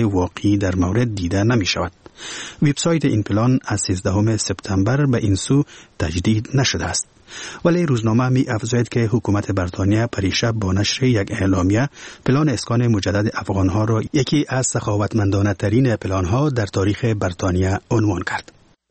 واقعی در مورد دیده نمی شود. وبسایت این پلان از 13 سپتامبر به این سو تجدید نشده است. ولی روزنامه می افزاید که حکومت بریتانیا پریشب با نشر یک اعلامیه پلان اسکان مجدد افغانها را یکی از سخاوتمندانه ترین پلانها در تاریخ بریتانیا عنوان کرد.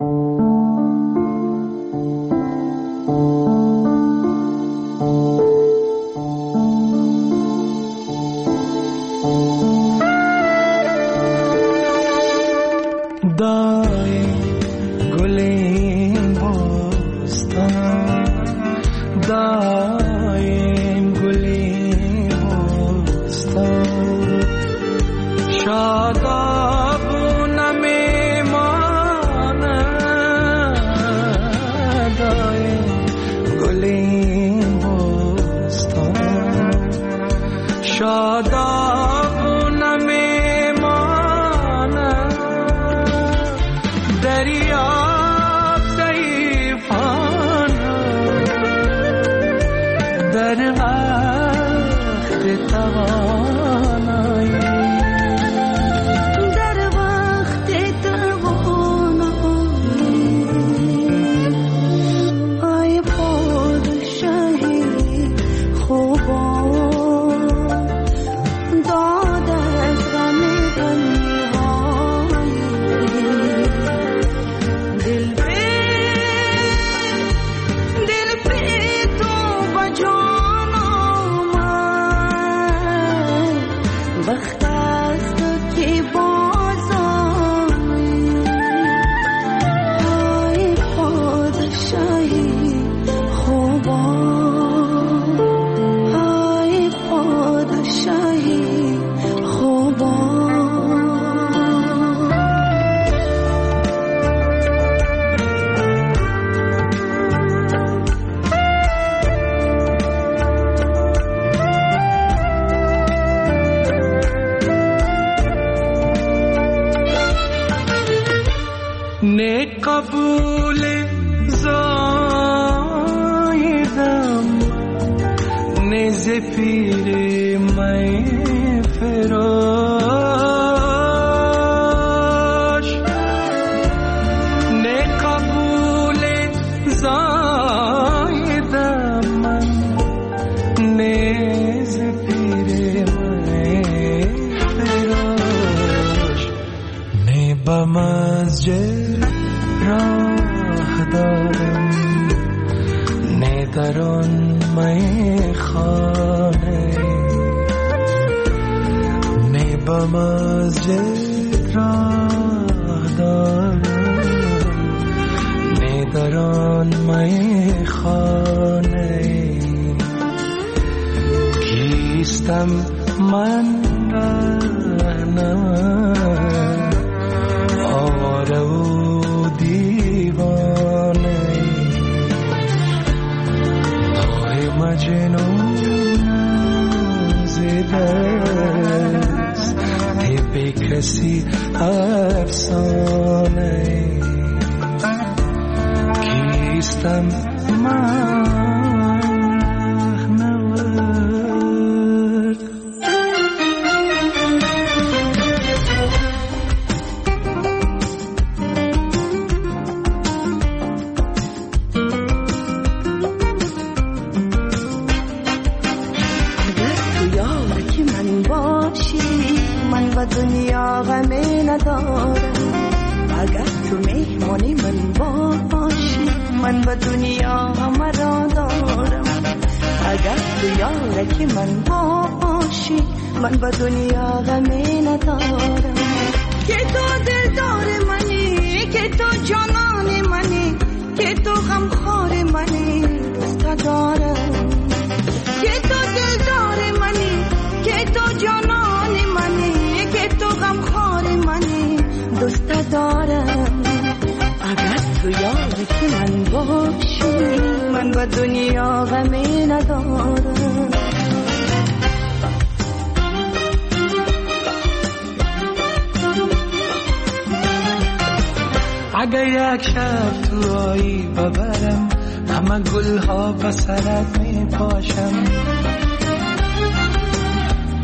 اگه یک شب تو آیی ببرم همه گل ها به سرت می پاشم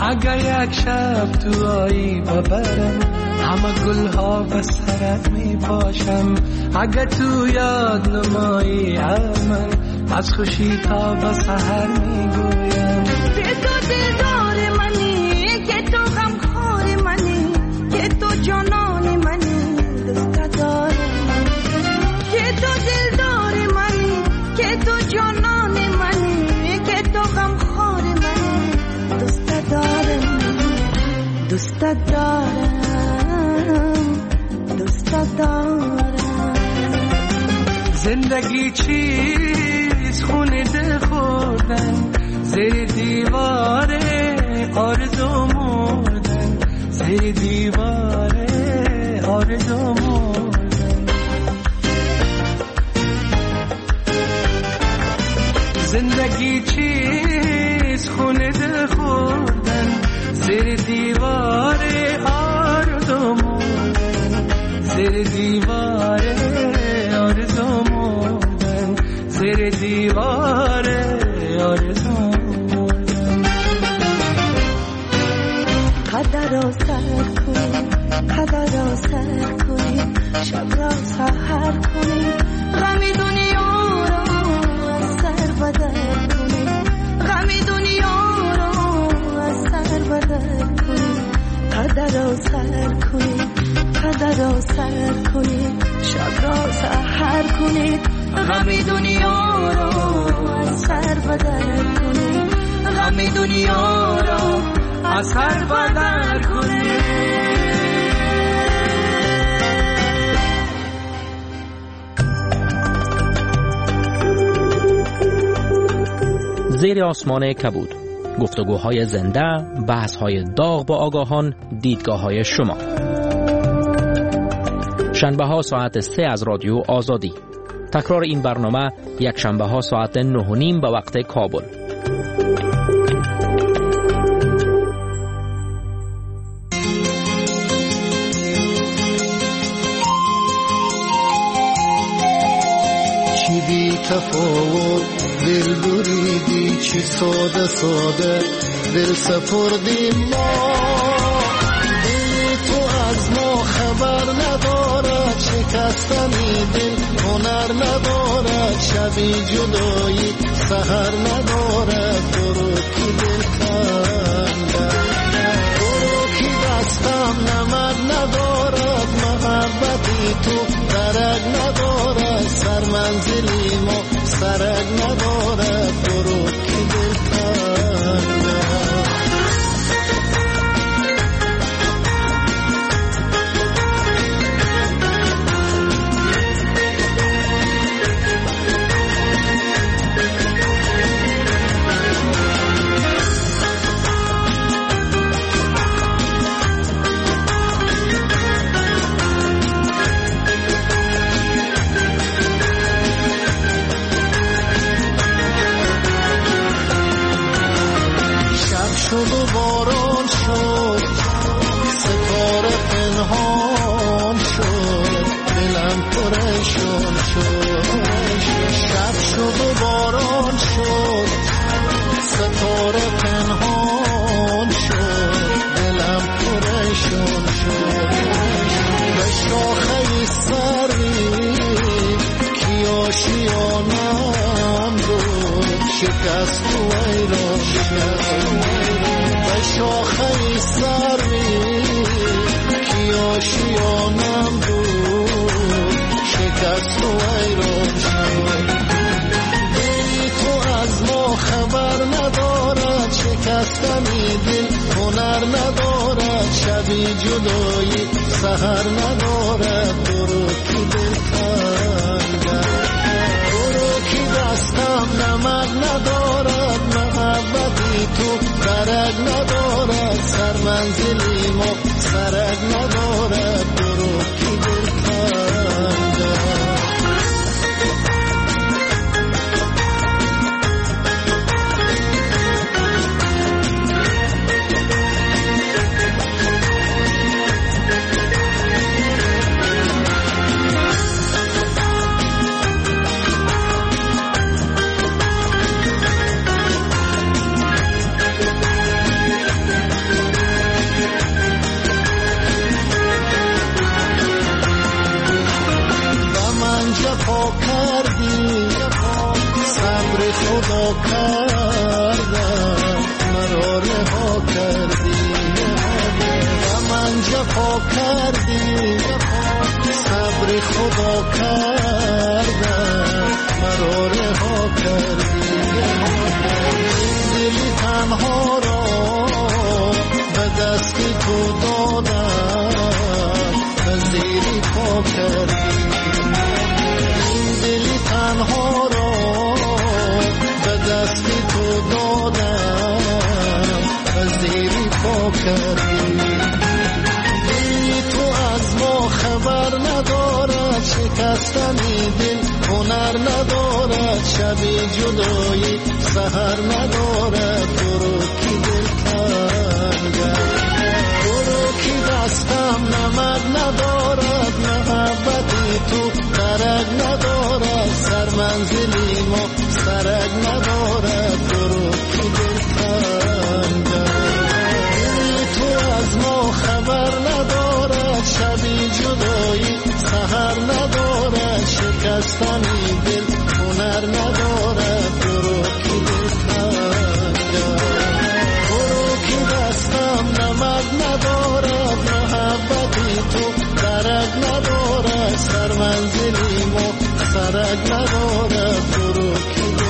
اگر یک شب تو آیی ببرم همه گلها به سرت می پاشم اگر تو یاد نمایی من از خوشی تا به سحر می گویم که تو دلدار منی که تو غمخوار منی که تو جانان منی دوست دارم که تو دلدار منی که تو جانان منی که تو غمخوار منی دوست دارم دوست دارم زندگی چیز خونه دل خوردن زیر دیواره آرزو مردن زیر دیواره آرزو مردن زندگی چیز خونه دل خوردن زیر دیواره آرزو مردن زیر دیواره آرزو مردن زیر دیواره آرزو مردن قدر را سر کنی قدر را سر کنی شب را سحر کنی غمی دنیا را از سر بدر کنی غمی دنیا را از سر بدر کنی قدر را سر کنی قدر را سر کنی شب را سحر کنی غمی دنیا را از سر بدر کنی غمی دنیا را از سر بدر کنی زیر آسمان کبود، گفتگوهای زنده، بحث‌های داغ با آگاهان، دیدگاه‌های شما. شنبه‌ها ساعت 3 از رادیو آزادی. تکرار این برنامه یک شنبه‌ها ساعت 9:30 به وقت کابل. چی بی تفاوت دل بریدی چی ساده ساده دل سپردیم ما دل تو از ما خبر ندارد شکستنی دل هنر ندارد شبی جدایی سحر ندارد برو کی دل کندد برو کی دستم نمد ندارد محبتی تو درک ندارد سر منزلی ما سرک ندارد برو کی دل کندد شد و باران شد ستاره پنهان شد دلم پرشان شد شب شد و باران شد ستاره پنهان شد دلم پرشان شد به شاخه سری کی آشیانم بود شکست و ایران شد به شاخه سری کی آشیانم بود شکست و ایران شد دلی تو از ما خبر ندارد شکستنی دل هنر ندارد شبی جدایی سحر ندارد برو کی دل کندد برو کی دستم نمد ندارد محبتی تو درک ندارد سر منزلی ما سرک ندارد برو کی دل کندد کردم مرا رها کردی و من جفا کردی صبر خدا کردم مرا رها کردی دل تنها را به دست تو دادم به زیر پا کردی دل تنها را به دست تو دادم به زیر پا کردی تو از ما خبر ندارد شکستنی دل هنر ندارد شبی جدایی سحر ندارد برو کی دل تنگم برو کی دستم نمد ندارد محبتی تو ترک ندارد سر منزلی ما سرک ندارد برو کی دل تنگم تو از ما خبر ندارد شبی جدایی سحر ندارد شکستنی دل هنر ندارد برو کی دل تنگم برو کی دستم نمد ندارد محبتی تو درک ندارد سر منزلی ما سرک ندارد برو کی دل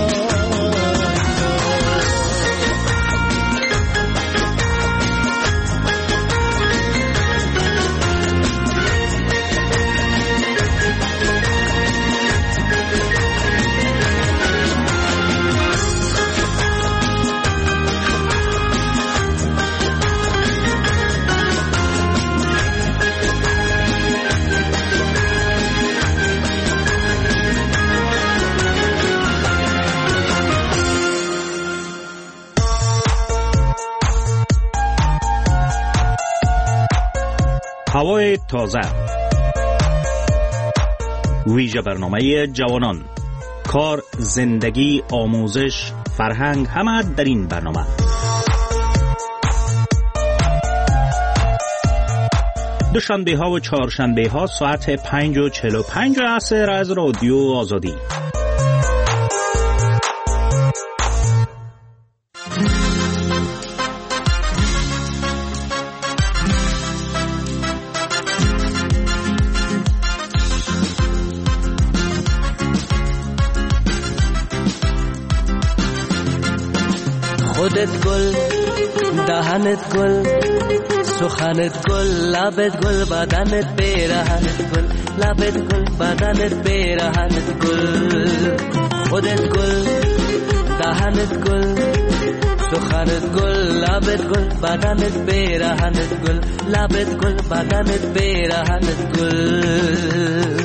هوای تازه، ویژه برنامه جوانان، کار، زندگی، آموزش، فرهنگ، همه در این برنامه. دوشنبه ها و چهارشنبه ها ساعت 5:45 عصر از رادیو آزادی. خودت گل، دهنت گل، سخنت گل، لبت گل، بدنت پیرهنت گل، لبت گل، بدنت پیرهنت گل. خودت گل، دهنت گل، سخنت گل، لبت گل، بدنت پیرهنت گل، لبت گل، بدنت پیرهنت گل.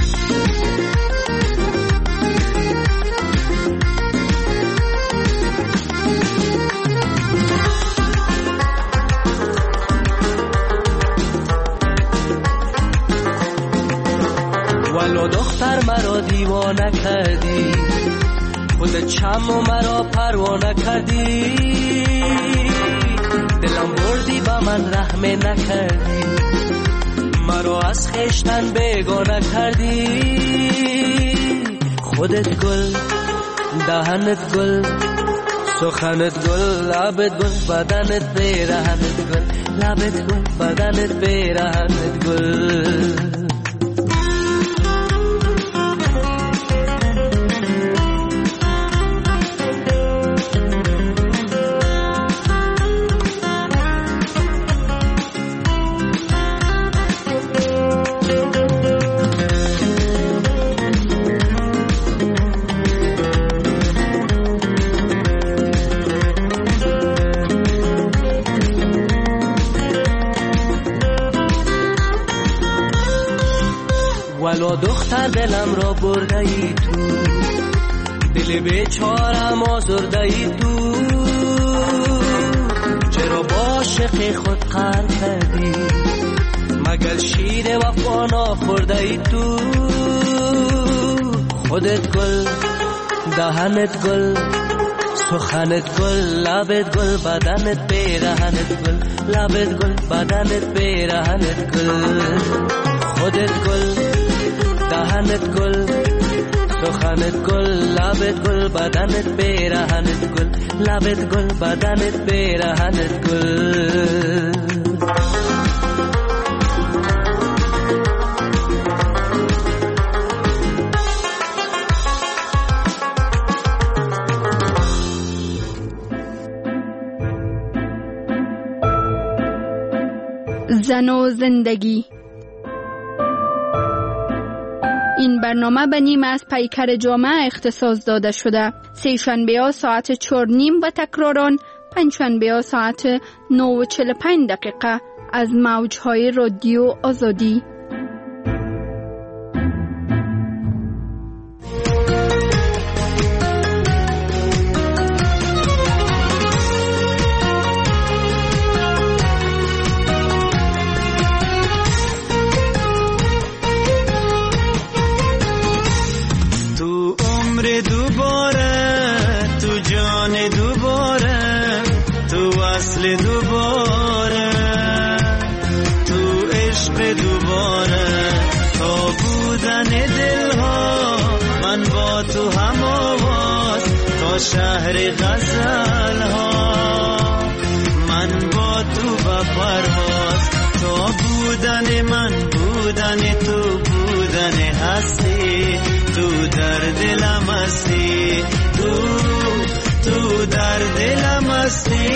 ولو دختر مرا دیوانه کردی، خود چم و مرا پروانه کردی، دلم بردی با من رحم نکردی، مرا از خشتن بیگانه کردی. خودت گل، دهنت گل، سخنت گل، لبت گل، بدنت پیرهنت گل، لبت گل، بدنت پیرهنت گل. ولو دختر دلم را برده ای تو، دل بیچارم آزرده ای تو، چرا با عاشق خود قهر کردی، مگر شیر وفا نخورده ای تو. خودت گل، دهنت گل، سخنت گل، لبت گل، بدنت پیرهنت گل، لبت گل، بدنت پیرهنت گل. خودت گل، دهنت گل، سخنت گل لبت گل بدنت پیرهنت گل لبت گل بدنت پیرهنت گل زن و زندگی. این برنامه به نیم از پیکر جامعه اختصاص داده شده. سه شنبه ها ساعت 4:30 و تکراران پنج شنبه ها ساعت 9:45 از موجهای رادیو آزادی. دوباره تو عشق دوباره تا بودن دلها من با تو هم آواز تا شهر غزلها من با تو با پرواز تا بودن من بودن تو بودن هستی تو در دلم هستی تو در دلم هستی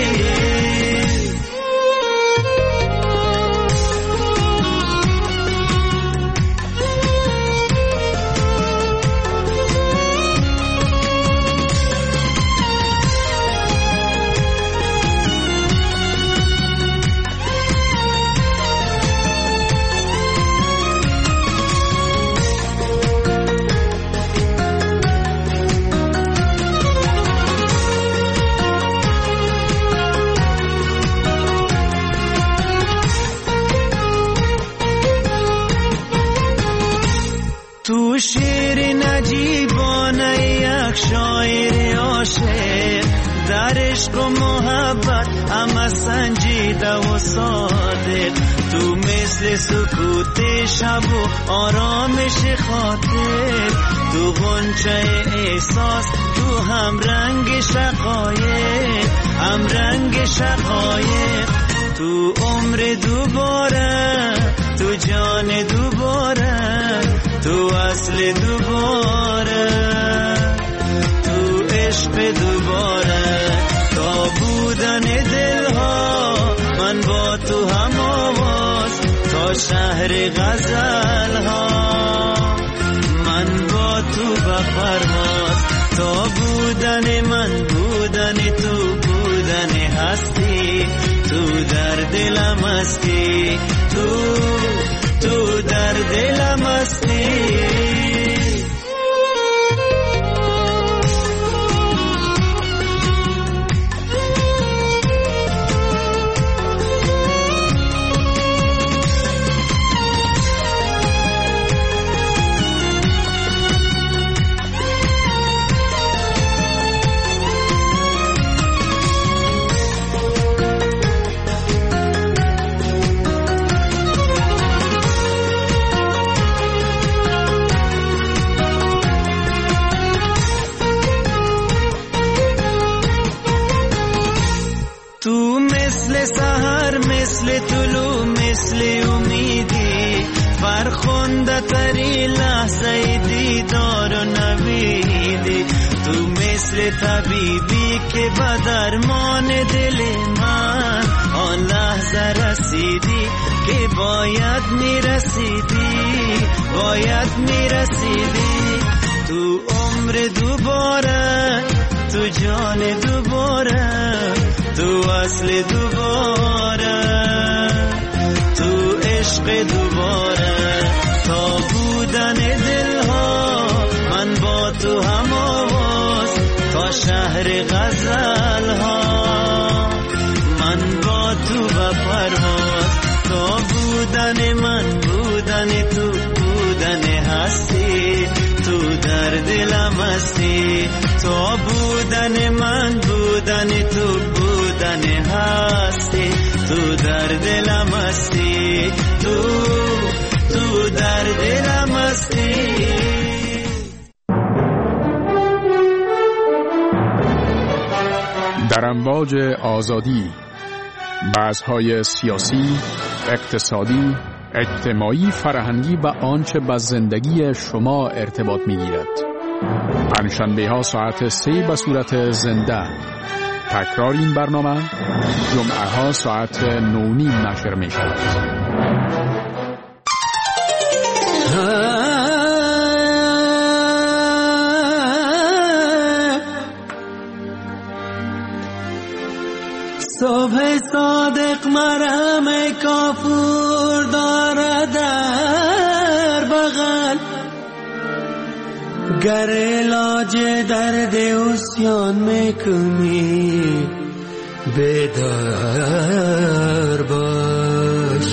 تو شیر نجیبانه یک شاعر عاشق در عشق و محبت همه سنجیده و صادق تو مثل سکوت شب و آرامش خاطر تو غنچه احساس تو هم رنگ شقایق هم رنگ شقایق تو عمر دوباره تو جان دوباره تو اصل دوباره تو عشق دوباره تا بودن دلها من با تو هم آواز تا شهر غزلها من با تو به پرواز تا بودن من بودن تو بودن هستی تو در دلم هستی تو در دلم هستی مثل طلوع مثل امیدی فرخنده تری لحظه دیدار و نویدی تو مثل طبیبی که به درمان دل من آن لحظه رسیدی که باید میرسیدی تو عمر دوباره تو جان دوباره تو اصل دوباره تو عشق دوباره تا بودن دلها من با تو هم آواز تا شهر غزلها من با تو به پرواز تا بودن من بودن تو بودن هستی تو در دلم هستی تا بودن من بودن تو بودن هستی تو در دلم هستی تو در دلم هستی در امواج آزادی، بحث‌های سیاسی، اقتصادی، اجتماعی، فرهنگی و آنچه با زندگی شما ارتباط می‌گیرد. پنجشنبه‌ها ساعت 3 به صورت زنده. تکرار این برنامه جمعه‌ها ساعت 9:30 نشر می‌شود. صبح صادق مرهم کافور دارد در بغل، گر علاج درد عصیان میکنی بیدار باش.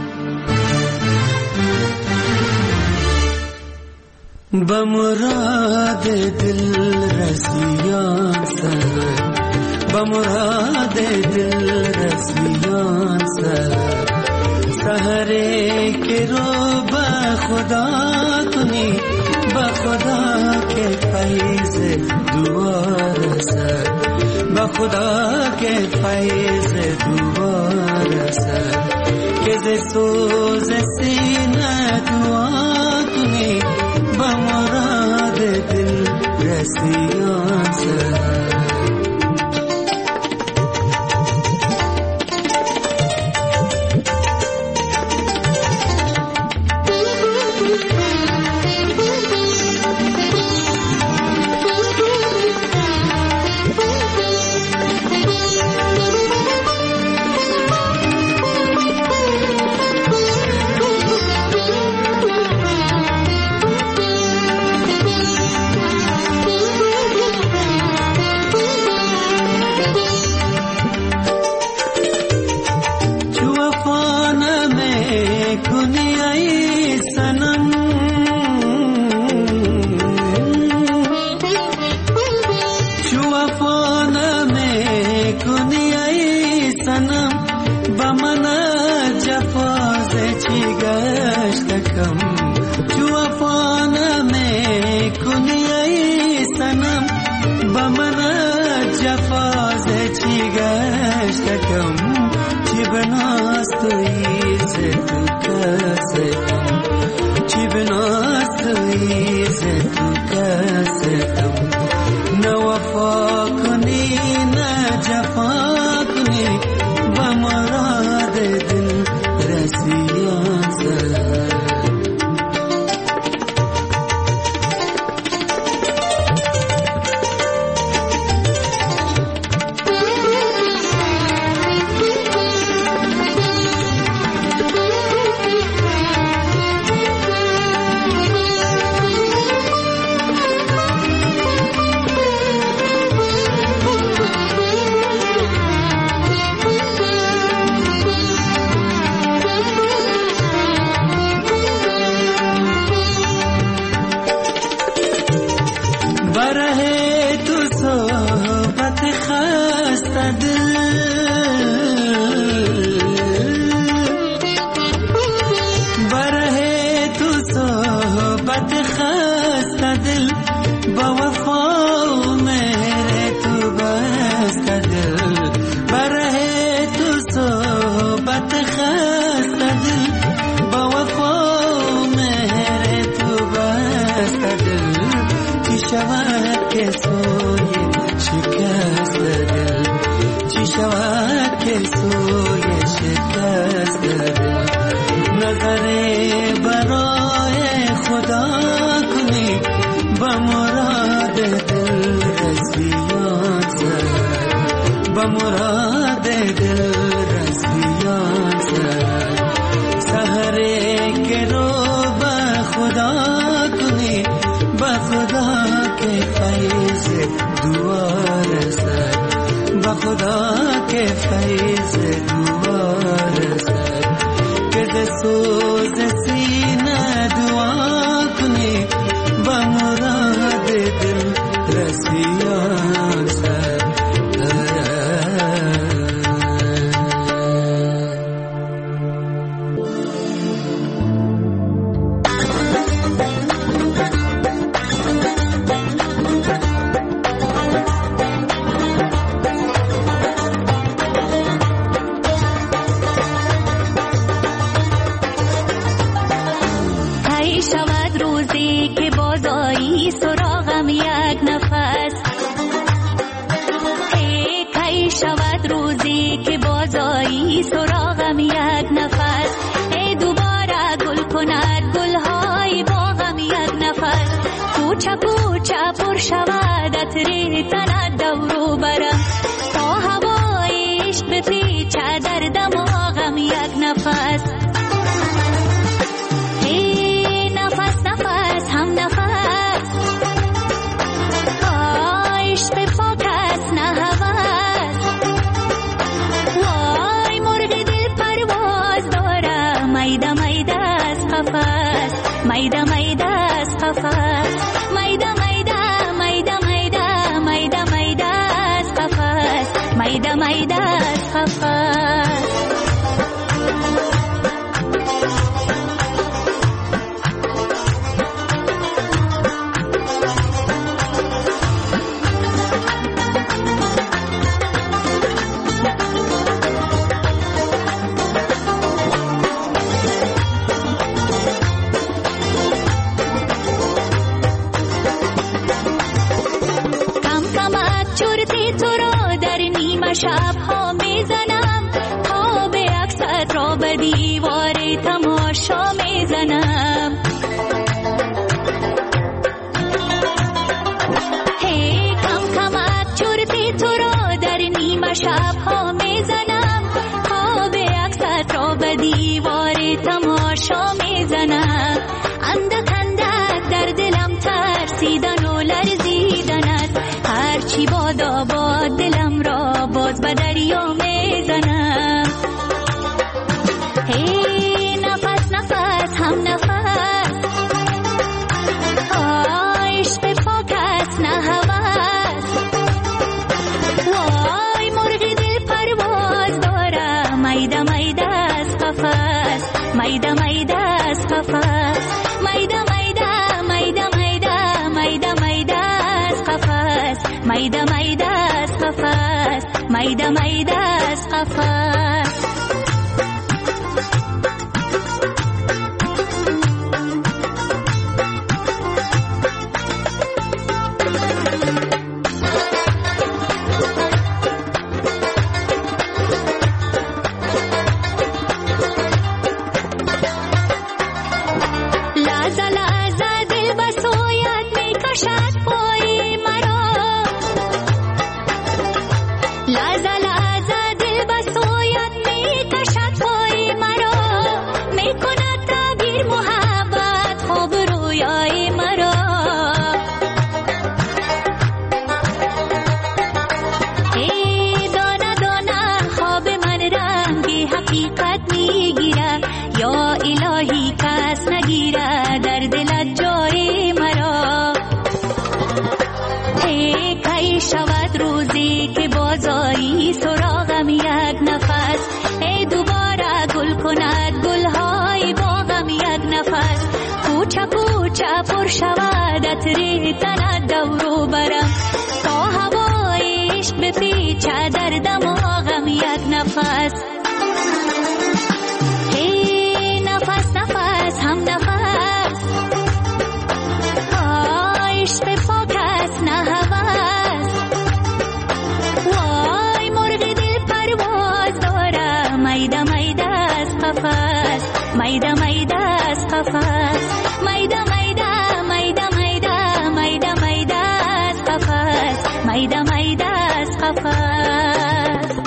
به مراد دل رسیان سر، به مراد دل رسیان سر، سحری که رو به خدا کنی، به خدا که فیض دوار سر، به خدا که فیض دوار سر، که ز سوز سینه دعا کنی، به مراد دل رسیان سر. بازایی سراغم یک نفس. ای کی شود روزی که بازایی سراغم یک نفس. ای دوباره گل کند گلهای باغم یک نفس. کوچه کوچه پر شود عطر تنت دورو برم تا هوای عشق بپیچه در دماغم یک نفس. ای نفس نفس هم نفس عشق پاک است نه هوس. وای مرغ دل پرواز داره میده میده از قفس. میده میده از قفس. میده میده میده میده میده میده از قفس. میده میده از قفس. شب‌ها میزنم خواب عکست را به دیوار تماشا میزنم. هی کم کمک چرتی تو را در نیمه شب‌ها میزنم خواب عکست را به دیوار تماشا میزنم. اندک اندک در دلم ترسیدن و لرزیدن است. هرچی بادا باد دلم را باز به دریا میزنم. هی نفس نفس هم نفس عشق پاک است نه هوس. وای مرغ دل پرواز داره میده میده از قفس. میده میده از قفس. میده میده میده میده میده میده از قفس. میده میده از قفس. میده میده از قفس. لحظه لحظه دل به سویت میکشد پای مرا. لحظه لحظه دل به سویت میکشد پای مرا. میکند تعبیر محبت خواب رویای مرا. ای دانه دانه خواب من رنگی حقیقت میگیره. یا الهی کس نگیره در دلت جای مرا. ای کی شود روزی که بازایی سراغم یک نفس. ای دوباره گل کند گلهای باغم یک نفس. کوچه کوچه پر شود عطر تنت دورو برم تا هوای عشق بپیچه در دماغم یک نفس. ای نفس نفس هم نفس عشق پاک است نه هوس. وای مرغ دل پرواز داره میده میده از قفس. میده میده از قفس. میده میده میده میده میده میده از قفس. میده میده از قفس.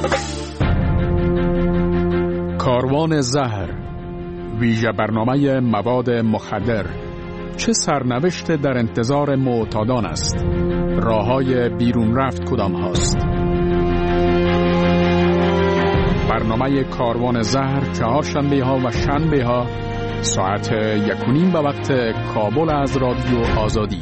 کاروان زهر، ویژه برنامه مواد مخدر. چه سرنوشت در انتظار معتادان است؟ راههای بیرون رفت کدام هاست؟ برنامه کاروان زهر چهارشنبه ها و شنبه ها ساعت 1:30 به وقت کابل از رادیو آزادی.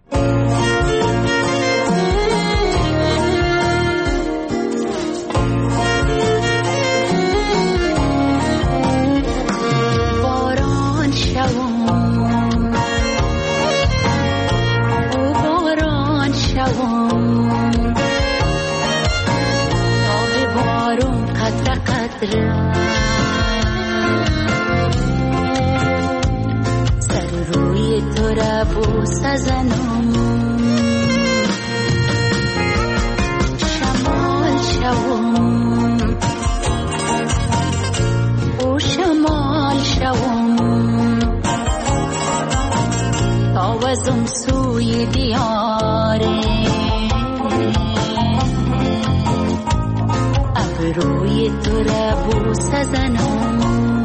باران شوم او باران شوم آب بارون قطره قطره سر روی تو را را بوس زنم شمال شوم او شمال شوم تاوزم سوی دیاره ابروی تو را بوس زنم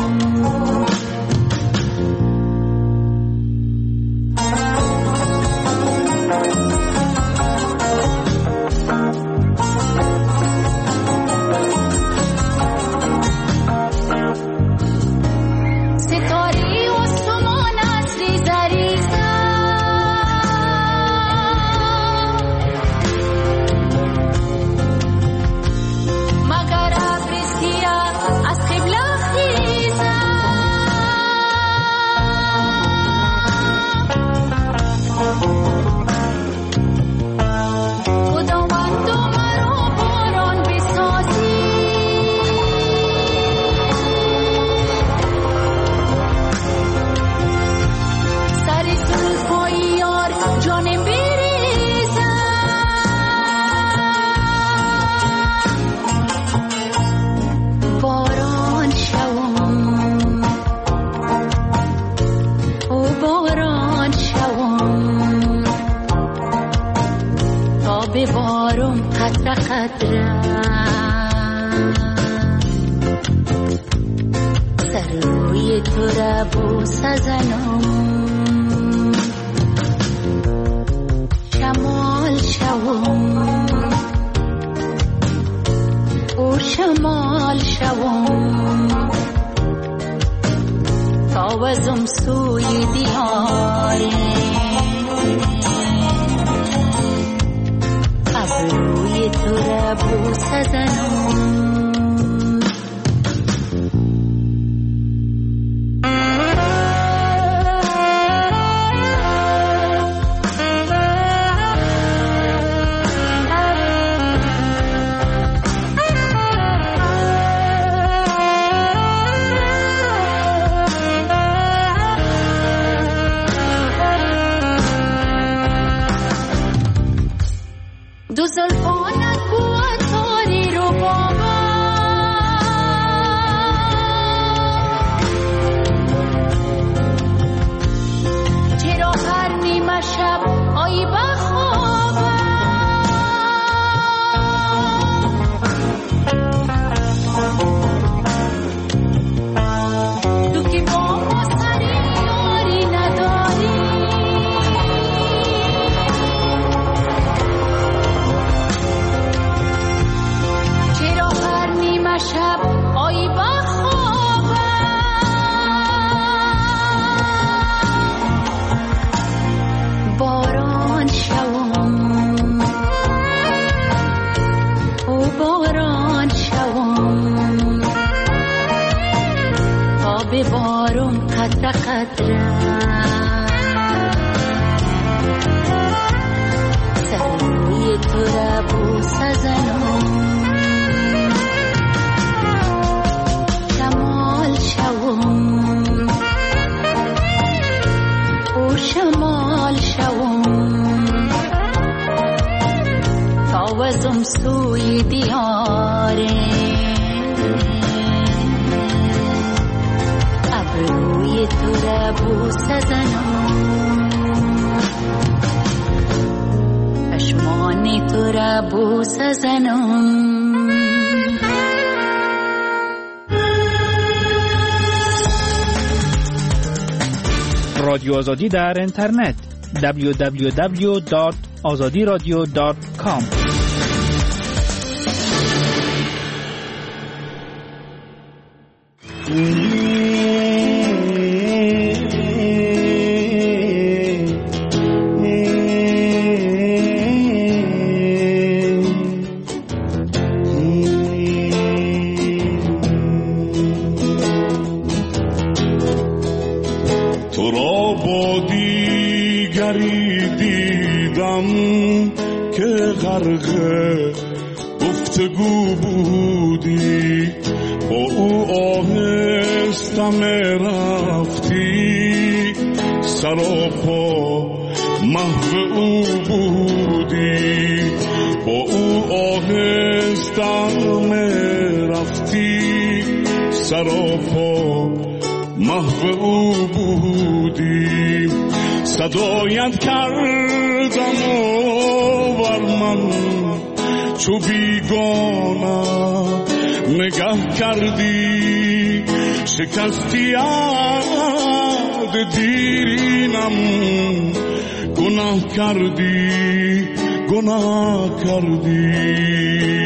سروی تو را بوس زنم شمال شوم او شمال شوم تاوزم سوی دیاره ابروی تو را بوس زنم دو زلفانت بود تاری رو بابا چرا هر نیمه شب آیی بخوابم تو که با ما سری یاری نداری شب آیی بخوابم باران شوم او باران شوم تا ببارم قطره قطره سروی تو را بوس زنم او شمال شوم تاوزم سوی دیاره ابروی تو را بوس زنم چشمان تو را بوس زنم رادیو آزادی در اینترنت www.azadiradio.com تو را با دیگری دیدم که غرق گفتگو بودی، با او آهسته رفتی سراپا محو او بودی، با او آهستم رفتی، سراپا محو او بودی. صدایت کردم و بر من چو بیگانه نگه کردی، شکستی یاد دیرینم، گناه کردی گناه کردی.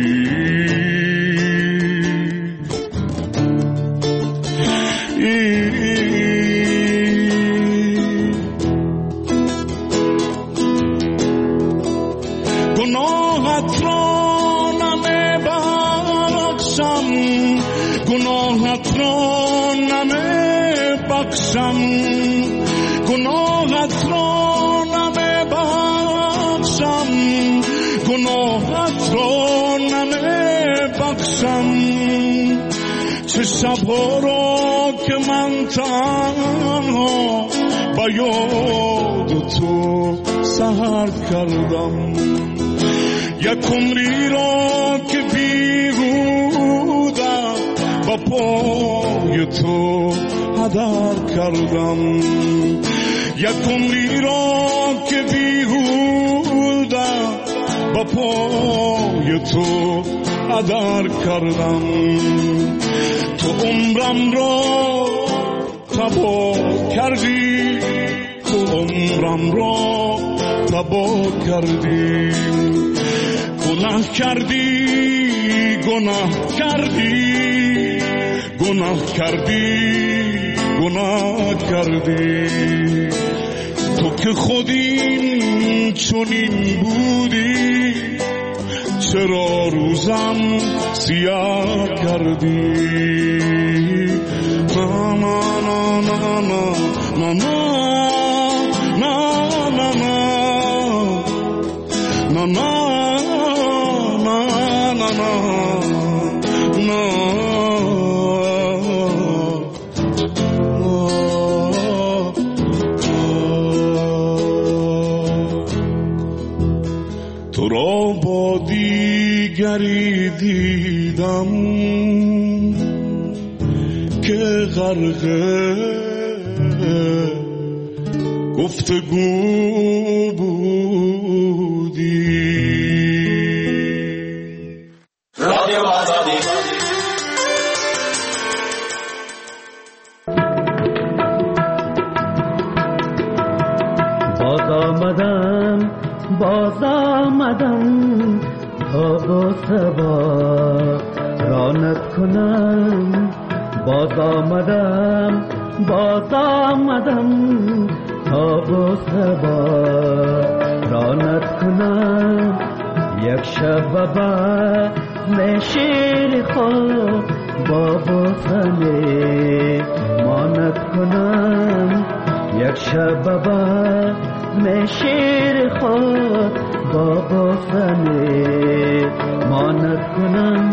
گناهت را نمیبخشم، گناهت را نمیبخشم، گناهت را نمیبخشم، گناهت را نمیبخشم. چه شبها را که من تنها با یاد تو سحر کردم، یک عمری را که بیهوده با پای تو هدر کردم، یک عمری را که بیهوده با پای تو هدر کردم. تو عمرم را تباه کردی، تو عمرم را تباه کردی. گناه کردی گناه کردی، گناه کردی گناه کردی. تو که خود این چنین بودی، چرا روزم سیاه کردی؟ نا نا نا نا نا نا نا نا نا نا تو را با دیگری دیدم که غرق گفتگو بودی. رادیو آزادی باز آمدم تا با سبا رانت کنم، باز آمدم تا با سبا رانت کنم. یک شب بعد شیر خود با بوسنه مانت کنم، یک شب بعد شیر خود با بوسنه مانت کنم.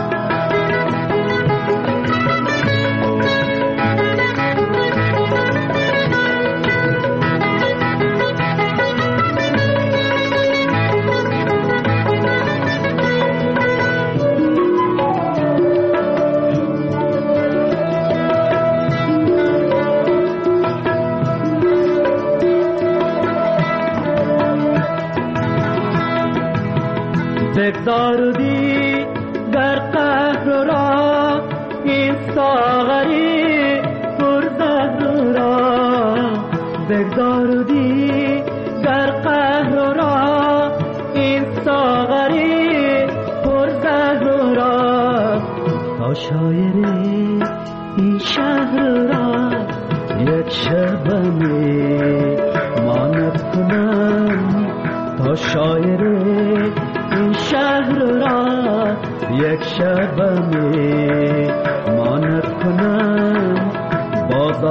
دارودی در قهر را این ساغری پرزهر را، بگذارودی در قهر را این ساغری پرزهر را، تا شاعر این شهر را یک شبنه مانت کنم، تا شاعر این شهر را یک شبنه مانت کنم. باز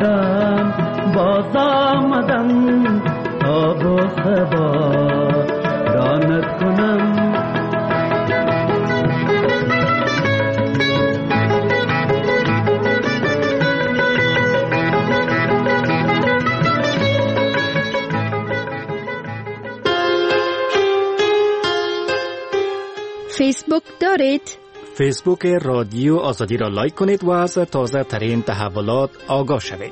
آمدم تا با سبا رانت کنم. فیسبوک دارید؟ فیسبوک رادیو آزادی را لایک کنید و از تازه ترین تحولات آگاه شوید.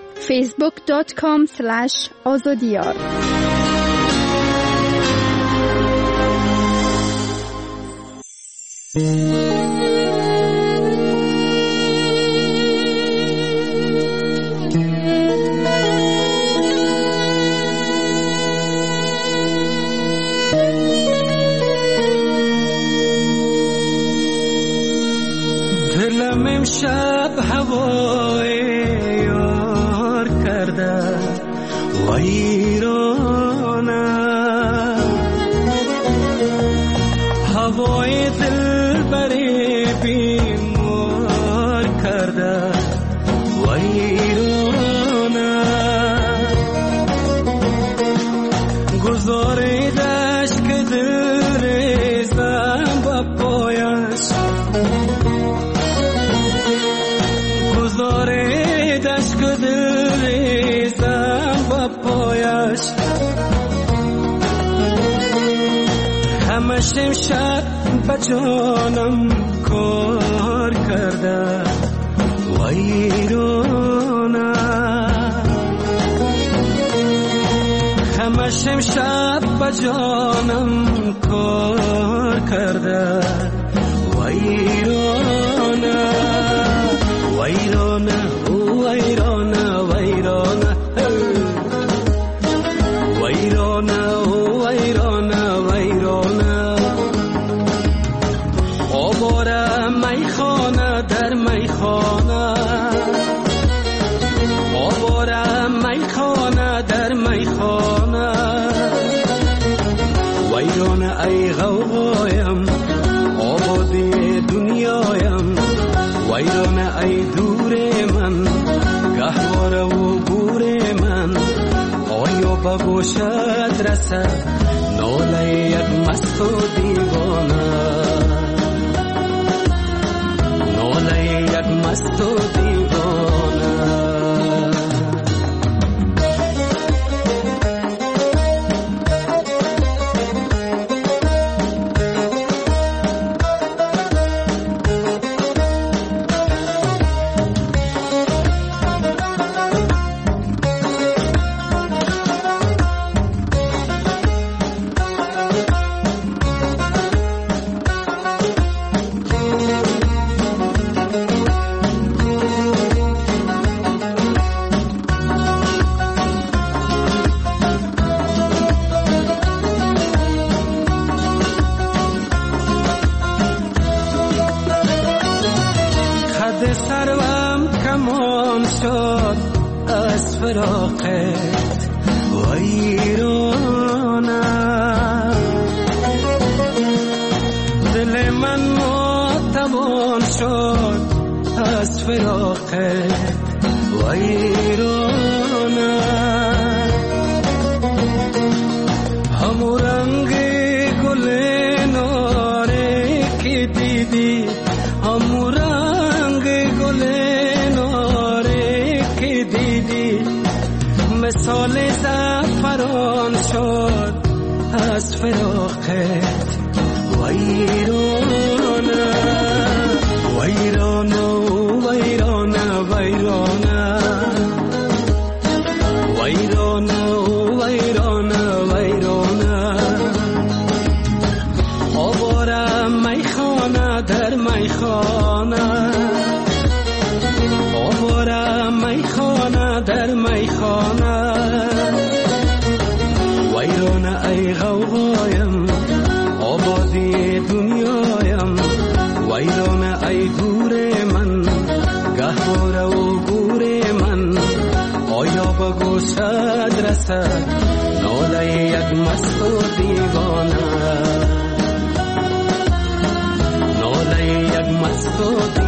facebook.com/azadiyar. دلم امشب هوای یار کرده ویرانه، هوای دل بری بیمار کرده ویرانه، گذاریدش که دل ریزم با پایش، گذاریدش که دل ریزم با پایش، همش امشب به جانم کار کرده ویرانه، همش امشب به جانم کار کرده ویرانه، ویرانه ویرانه ویرانه ویرانه ویرانه ویرانه، آواره میخانه در میخانه، آواره میخانه در میخانه، ویرانه ای غوغایم آبادی دنیایم، ویرانه ای دور من گهواره و گور من، آیا به گوشت رسد ناله یک مست و دیوانه، ناله یک مست و دیوانه. سروم کمان شد از فراقت ویرانه، دل من ماتوان شد از فراقت ویرانه، همو رنگ گل ناره که دیدی، همو رنگ گل ناره که دیدی، مثال زعفران شد از فراقت ویرانه، ویرانه ویرانه ویرانه ویرانه ویرانه ویرانه، آواره میخانه در میخانه، آواره میخانه در میخانه، ویرانه ای غوغایم آبادی دنیایم، ویرانه ای گور من گهواره و گور من، آیا به گوشت رسد ناله یک مست و دیوانه، ناله یک مست و دیوانه.